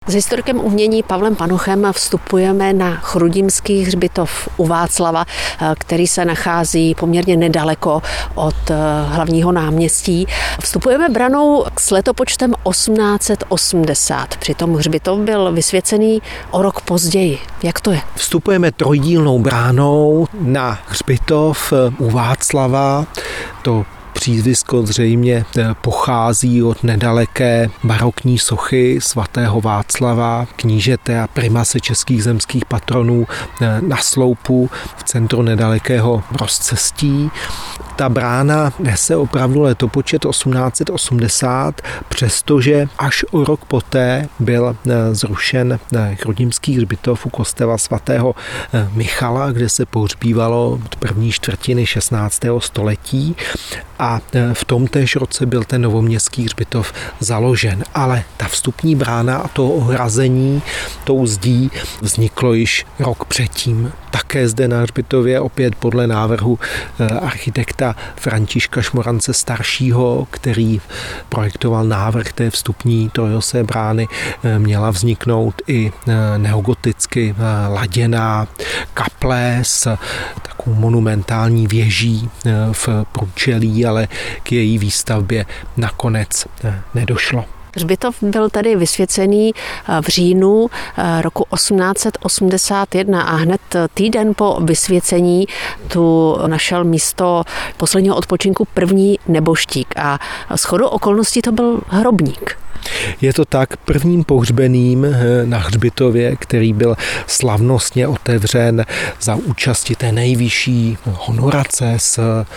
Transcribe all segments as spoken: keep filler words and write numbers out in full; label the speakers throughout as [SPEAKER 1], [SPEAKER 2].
[SPEAKER 1] S historikem umění Pavlem Panochem vstupujeme na Chrudimský hřbitov u Václava, který se nachází poměrně nedaleko od hlavního náměstí. Vstupujeme branou s letopočtem osmnáct set osmdesát. Přitom hřbitov byl vysvěcený o rok později. Jak to je?
[SPEAKER 2] Vstupujeme trojdílnou bránou na hřbitov u Václava. To přízvisko zřejmě pochází od nedaleké barokní sochy svatého Václava, knížete a primase českých zemských patronů na sloupu v centru nedalekého rozcestí. Ta brána nese opravdu letopočet osmnáct set osmdesát, přestože až o rok poté byl zrušen Chrudimský hřbitov u kostela svatého Michala, kde se pohřbívalo od první čtvrtiny šestnáctého století. A v tom též roce byl ten novoměstský hřbitov založen. Ale ta vstupní brána a to ohrazení tou zdí vzniklo již rok předtím. Také zde na hřbitově opět podle návrhu architekta Františka Šmorance staršího, který projektoval návrh té vstupní trojosé brány, měla vzniknout i neogoticky laděná kaple s takovou monumentální věží v průčelí, ale k její výstavbě nakonec nedošlo.
[SPEAKER 1] Hřbitov byl tady vysvěcený v říjnu roku osmnáct set osmdesát jedna a hned týden po vysvěcení tu našel místo posledního odpočinku první neboštík a shodou okolností to byl hrobník.
[SPEAKER 2] Je to tak, prvním pohřbeným na hřbitově, který byl slavnostně otevřen za účasti té nejvyšší honorace z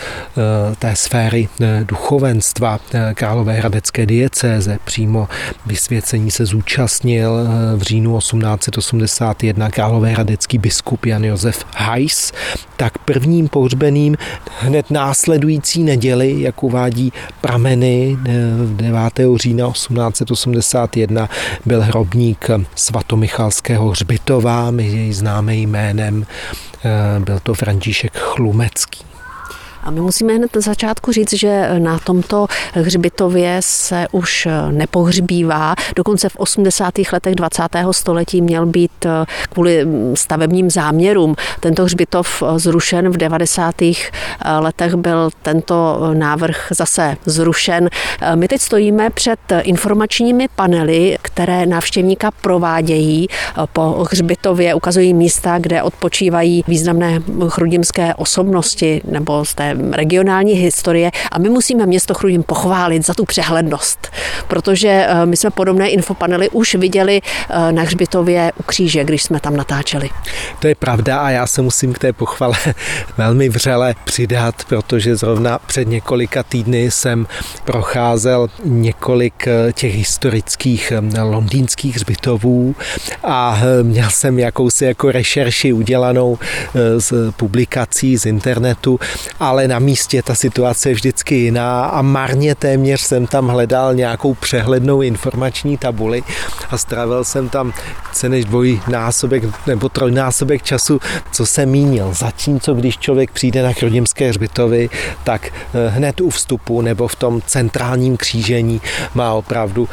[SPEAKER 2] té sféry duchovenstva Královéhradecké diecéze. Přímo vysvěcení se zúčastnil v říjnu osmnáct set osmdesát jedna královéhradecký biskup Jan Josef Hajs. Tak prvním pohřbeným hned následující neděli, jak uvádí prameny devátého října osmnáct set osmdesát jedna, byl hrobník svatomichalského hřbitova, my jej známe jménem, byl to František Chlumecký.
[SPEAKER 1] A my musíme hned na začátku říct, že na tomto hřbitově se už nepohřbívá. Dokonce v osmdesátých letech dvacátého století měl být kvůli stavebním záměrům tento hřbitov zrušen. V devadesátých letech byl tento návrh zase zrušen. My teď stojíme před informačními panely, které návštěvníka provádějí po hřbitově, ukazují místa, kde odpočívají významné chrudimské osobnosti nebo z té regionální historie a my musíme město Chrudim pochválit za tu přehlednost, protože my jsme podobné infopanely už viděli na hřbitově u kříže, když jsme tam natáčeli.
[SPEAKER 2] To je pravda a já se musím k té pochvale velmi vřele přidat, protože zrovna před několika týdny jsem procházel několik těch historických londýnských hřbitovů a měl jsem jakousi jako rešerši udělanou z publikací z internetu, ale na místě ta situace je vždycky jiná a marně téměř jsem tam hledal nějakou přehlednou informační tabuli a strávil jsem tam více než dvojnásobek nebo trojnásobek času, co jsem mínil. Zatímco když člověk přijde na Chrudimské hřbitovy, tak hned u vstupu nebo v tom centrálním křížení má opravdu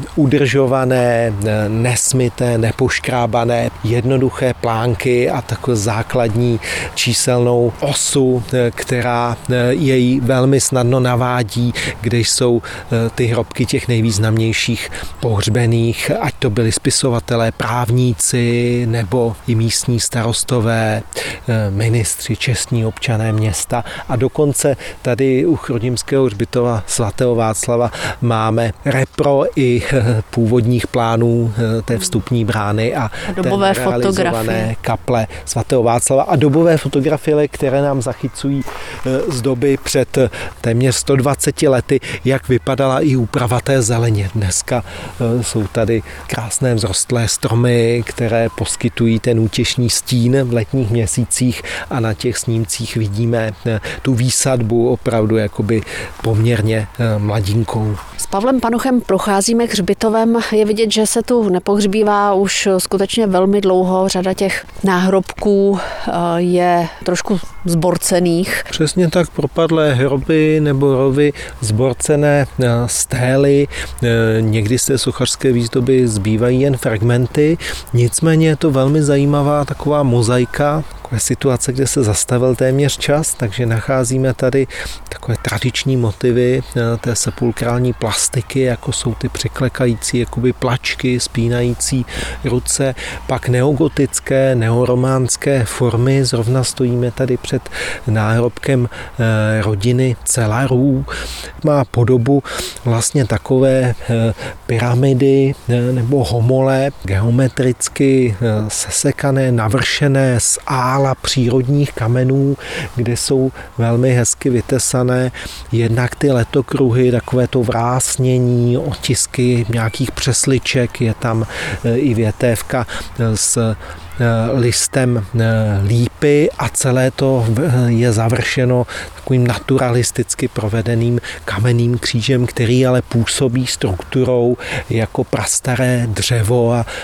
[SPEAKER 2] udržované, nesmyté, nepoškrábané, jednoduché plánky a takovou základní číselnou osu, která jej velmi snadno navádí, kde jsou ty hrobky těch nejvýznamnějších pohřbených, ať to byli spisovatelé, právníci nebo i místní starostové, ministři, čestní občané města a dokonce tady u Chrudimského hřbitova svatého Václava máme repro i původních plánů té vstupní brány a,
[SPEAKER 1] a dobové fotografie
[SPEAKER 2] kaple svatého Václava a dobové fotografie, které nám zachycují z doby před téměř sto dvaceti lety, jak vypadala i úprava té zeleně. Dneska jsou tady krásné vzrostlé stromy, které poskytují ten útěšný stín v letních měsících a na těch snímcích vidíme tu výsadbu opravdu jakoby poměrně mladinkou.
[SPEAKER 1] S Pavlem Panochem procházíme hřbitovem. Je vidět, že se tu nepohřbívá už skutečně velmi dlouho. Řada těch náhrobků je trošku zborcených.
[SPEAKER 2] Přesně Přesně tak, propadlé hroby nebo rovy, zborcené stély, někdy z té sochařské výzdoby zbývají jen fragmenty, nicméně je to velmi zajímavá taková mozaika, takové situace, kde se zastavil téměř čas, takže nacházíme tady takové tradiční motivy té sepulkrální plastiky, jako jsou ty přiklekající jakoby plačky, spínající ruce, pak neogotické, neorománské formy, zrovna stojíme tady před náhrobkem rodiny Celarů, má podobu vlastně takové pyramidy nebo homole, geometricky sesekané, navršené z ála přírodních kamenů, kde jsou velmi hezky vytesané jednak ty letokruhy, takové to vrásnění, otisky nějakých přesliček, je tam i větévka s listem lípy a celé to je završeno takovým naturalisticky provedeným kamenným křížem, který ale působí strukturou jako prastaré dřevo a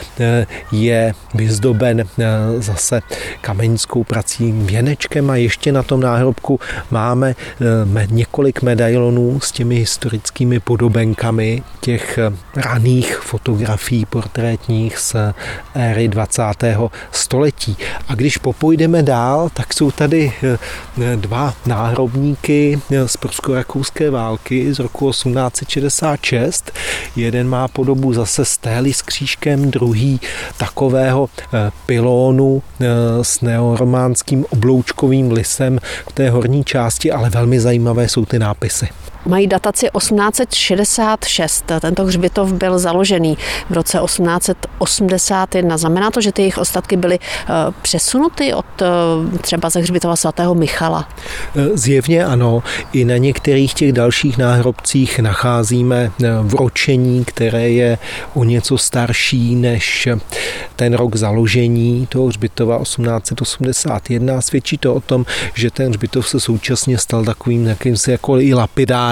[SPEAKER 2] je vyzdoben zase kamenickou prací věnečkem a ještě na tom náhrobku máme několik medailonů s těmi historickými podobenkami těch raných fotografií portrétních z éry dvacátého století. A když popojdeme dál, tak jsou tady dva náhrobníky z prusko-rakouské války z roku osmnáct set šedesát šest. Jeden má podobu zase stély s křížkem, druhý takového pylónu s neorománským obloučkovým lisem v té horní části, ale velmi zajímavé jsou ty nápisy.
[SPEAKER 1] Mají dataci osmnáct set šedesát šest. Tento hřbitov byl založený v roce osmnáct set osmdesát jedna. Znamená to, že ty jejich ostatky byly přesunuty od třeba ze hřbitova svatého Michala?
[SPEAKER 2] Zjevně ano. I na některých těch dalších náhrobcích nacházíme vročení, které je o něco starší než ten rok založení toho hřbitova osmnáct set osmdesát jedna. Svědčí to o tom, že ten hřbitov se současně stal takovým jakýmsi jako i lapidárem,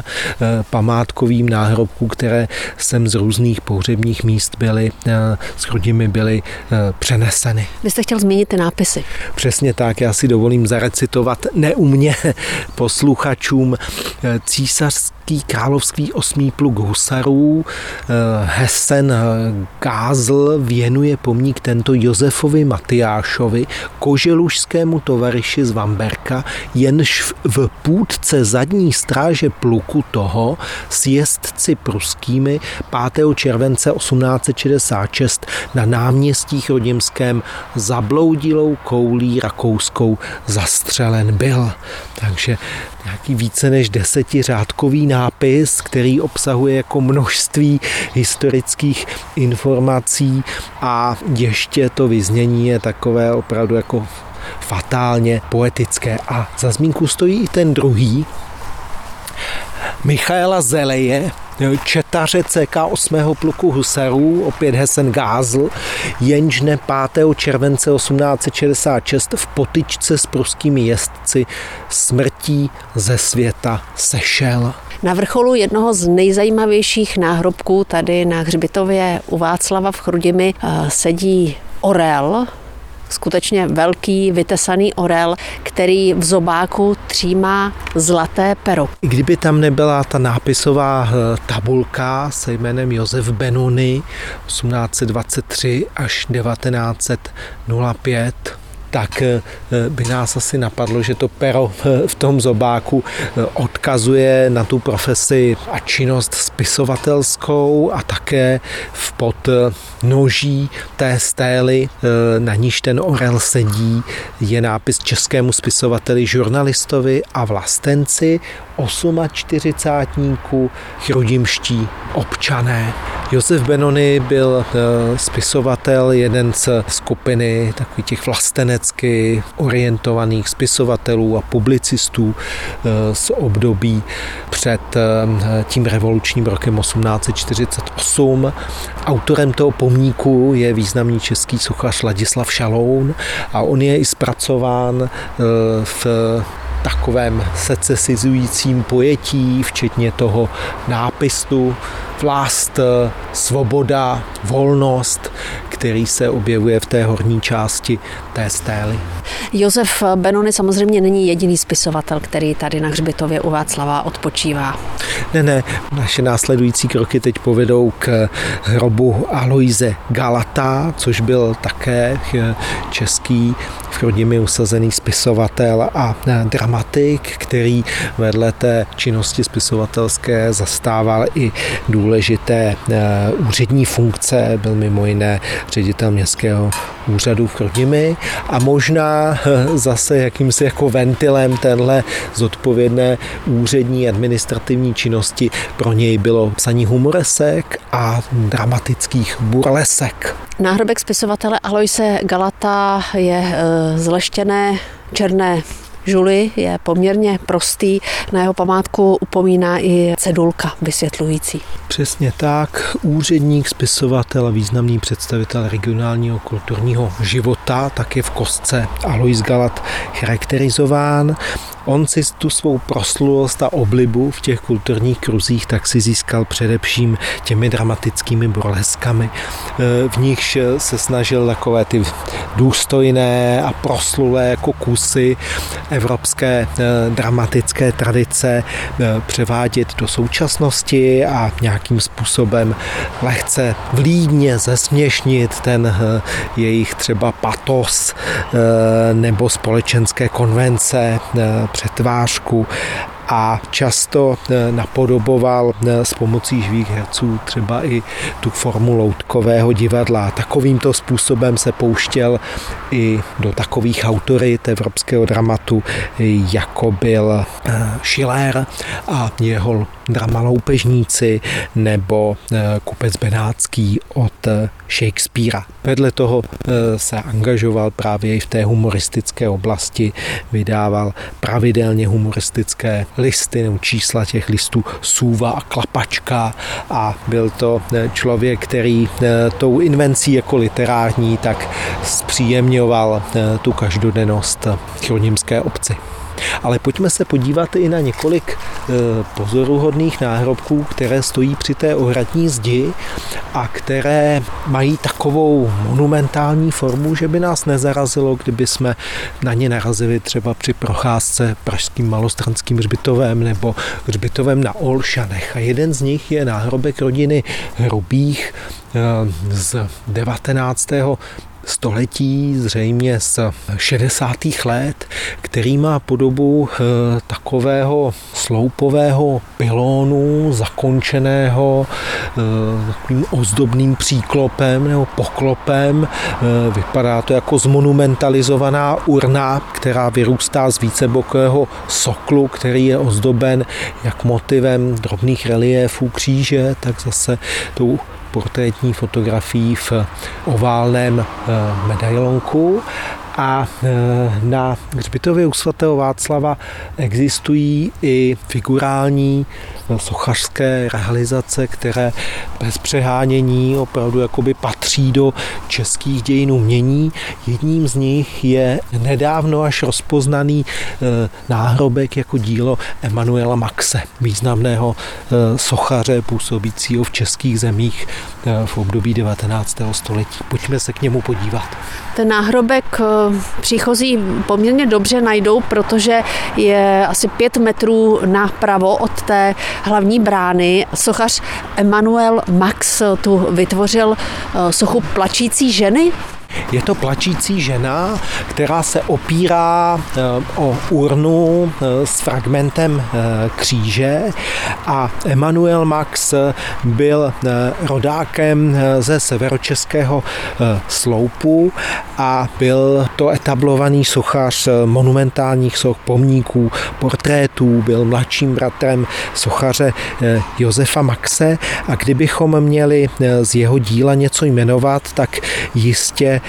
[SPEAKER 2] památkovým náhrobků, které sem z různých pohřebních míst byly, s rodiny byly přeneseny.
[SPEAKER 1] Vy jste chtěl zmínit ty nápisy.
[SPEAKER 2] Přesně tak, já si dovolím zarecitovat neumně posluchačům. Císařský královský osmý pluk husarů Hessen Gázl věnuje pomník tento Josefovi Matyášovi, koželužskému tovaryši z Vamberka, jenž v půdce zadní stráže pluku toho s jezdci pruskými pátého července osmnáct set šedesát šest na náměstí Chrudimském zabloudilou koulí rakouskou zastřelen byl. Takže nějaký více než desetiřádkový nápis, který obsahuje jako množství historických informací a ještě to vyznění je takové opravdu jako fatálně poetické. A za zmínku stojí i ten druhý, Michaela Zeleje, četaře C K osmého pluku husarů, opět Hessen Gázl, jenž dne pátého července osmnáct set šedesát šest v potyčce s pruskými jezdci smrtí ze světa sešel.
[SPEAKER 1] Na vrcholu jednoho z nejzajímavějších náhrobků tady na hřbitově u Václava v Chrudimi sedí orel, skutečně velký vytesaný orel, který v zobáku třímá zlaté pero.
[SPEAKER 2] I kdyby tam nebyla ta nápisová tabulka se jménem Josef Benony osmnáct set dvacet tři až devatenáct set pět, tak by nás asi napadlo, že to pero v tom zobáku odkazuje na tu profesi a činnost spisovatelskou a také v podnoží té stély, na níž ten orel sedí, je nápis českému spisovateli, žurnalistovi a vlastenci, osmačtyřicátníku, chrudimští občané. Josef Benony byl spisovatel, jeden z skupiny takových těch vlastenecky orientovaných spisovatelů a publicistů z období před tím revolučním rokem osmnáct set čtyřicet osm. Autorem toho pomníku je významný český sochař Ladislav Šaloun a on je i zpracován v takovém secesizujícím pojetí, včetně toho nápisu vlast, svoboda, volnost, který se objevuje v té horní části té stély.
[SPEAKER 1] Josef Benony samozřejmě není jediný spisovatel, který tady na hřbitově u Václava odpočívá.
[SPEAKER 2] Ne, ne, naše následující kroky teď povedou k hrobu Aloise Galata, což byl také český v Chrudimi usazený spisovatel a dramatik, který vedle té činnosti spisovatelské zastával i důležité úřední funkce, byl mimo jiné ředitel městského úřadu v Chrudimi a možná zase jakýmsi jako ventilem tenhle zodpovědné úřední administrativní činnosti pro něj bylo psaní humoresek a dramatických burlesek.
[SPEAKER 1] Náhrobek spisovatele Aloise Galata je z leštěné černé žuly, je poměrně prostý. Na jeho památku upomíná i cedulka vysvětlující.
[SPEAKER 2] Přesně tak. Úředník, spisovatel a významný představitel regionálního kulturního života, tak je v kostce Alois Galat charakterizován. On si tu svou proslulost a oblibu v těch kulturních kruzích tak si získal především těmi dramatickými burleskami. V nichž se snažil takové ty důstojné a proslulé jako kusy evropské dramatické tradice převádět do současnosti a nějakým způsobem lehce vlídně zesměšnit ten jejich třeba patos nebo společenské konvence, přetvářku a často napodoboval s pomocí živých herců třeba i tu formu loutkového divadla. Takovýmto způsobem se pouštěl i do takových autorit evropského dramatu, jako byl Schiller a jeho drama Loupežníci nebo Kupec Benátský od Shakespearea. Vedle toho se angažoval právě i v té humoristické oblasti, vydával pravidelně humoristické listy nebo čísla těch listů Sůva a Klapačka a byl to člověk, který tou invencí jako literární tak zpříjemňoval tu každodennost chrudimské obci. Ale pojďme se podívat i na několik pozoruhodných náhrobků, které stojí při té ohradní zdi a které mají takovou monumentální formu, že by nás nezarazilo, kdyby jsme na ně narazili třeba při procházce pražským Malostranským hřbitovem nebo hřbitovem na Olšanech. A jeden z nich je náhrobek rodiny Hrubých z devatenáctého století, zřejmě z šedesátých let, který má podobu e, takového sloupového pylónu, zakončeného e, takovým ozdobným příklopem nebo poklopem. E, vypadá to jako zmonumentalizovaná urna, která vyrůstá z vícebokého soklu, který je ozdoben jak motivem drobných reliéfů kříže, tak zase tou portrétní fotografií v oválném medailonku. A na hřbitově u svatého Václava existují i figurální sochařské realizace, které bez přehánění opravdu jakoby patří do českých dějin umění. Jedním z nich je nedávno až rozpoznaný náhrobek jako dílo Emanuela Maxe, významného sochaře působícího v českých zemích v období devatenáctého století. Pojďme se k němu podívat.
[SPEAKER 1] Ten náhrobek příchozí poměrně dobře najdou, protože je asi pět metrů napravo od té hlavní brány. Sochař Emanuel Max tu vytvořil sochu plačící ženy.
[SPEAKER 2] Je to plačící žena, která se opírá o urnu s fragmentem kříže a Emanuel Max byl rodákem ze severočeského Sloupu a byl to etablovaný sochař monumentálních soch, pomníků, portrétů, byl mladším bratrem sochaře Josefa Maxe a kdybychom měli z jeho díla něco jmenovat, tak jistě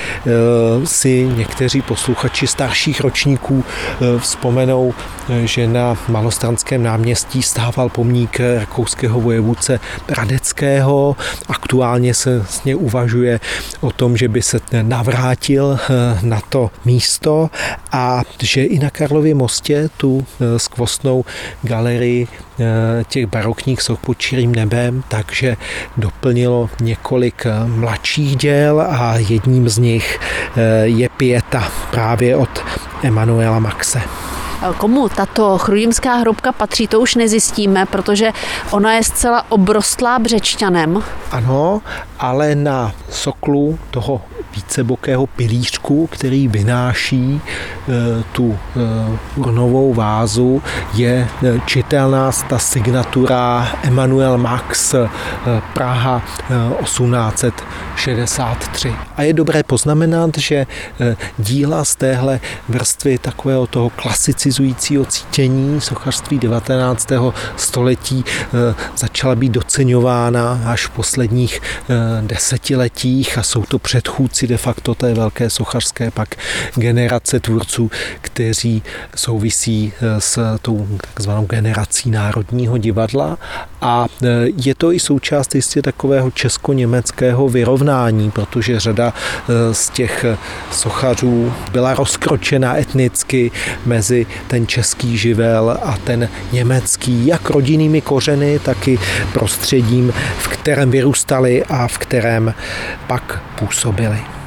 [SPEAKER 2] si někteří posluchači starších ročníků vzpomenou, že na Malostranském náměstí stával pomník rakouského vojevůdce Radeckého. Aktuálně se vlastně uvažuje o tom, že by se navrátil na to místo a že i na Karlově mostě tu skvostnou galerii těch barokních soch pod čirým nebem, takže doplnilo několik mladších děl a jedním z nich je Pieta právě od Emanuela Maxe.
[SPEAKER 1] Komu tato chrudimská hrobka patří, to už nezjistíme, protože ona je zcela obrostlá břečťanem.
[SPEAKER 2] Ano, ale na soklu toho vícebokého pilířku, který vynáší e, tu e, urnovou vázu, je čitelná ta signatura Emanuel Max e, Praha e, osmnáct set šedesát tři. A je dobré poznamenat, že e, díla z téhle vrstvy takového toho klasicizujícího cítění sochařství devatenáctého století e, začala být doceňována až v posledních e, desetiletích a jsou to předchůdci de facto té velké sochařské pak generace tvůrců, kteří souvisí s tou takzvanou generací Národního divadla a je to i součást jistě takového česko-německého vyrovnání, protože řada z těch sochařů byla rozkročena etnicky mezi ten český živel a ten německý, jak rodinnými kořeny, tak i prostředím, v kterém vyrůstali a v kterém pak působili.